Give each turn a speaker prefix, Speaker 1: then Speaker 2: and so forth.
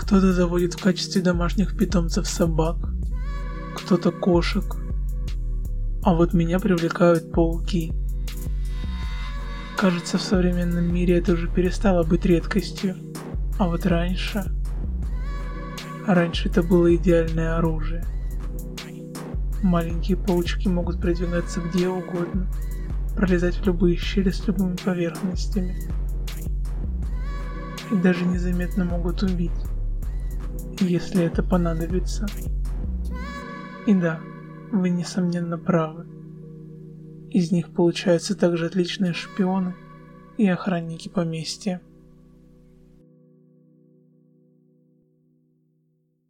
Speaker 1: Кто-то заводит в качестве домашних питомцев собак, кто-то кошек, а вот меня привлекают пауки. Кажется, в современном мире это уже перестало быть редкостью, а вот раньше это было идеальное оружие. Маленькие паучки могут продвигаться где угодно, пролезать в любые щели с любыми поверхностями и даже незаметно могут убить, если это понадобится. И да, вы несомненно правы. Из них получаются также отличные шпионы и охранники поместья.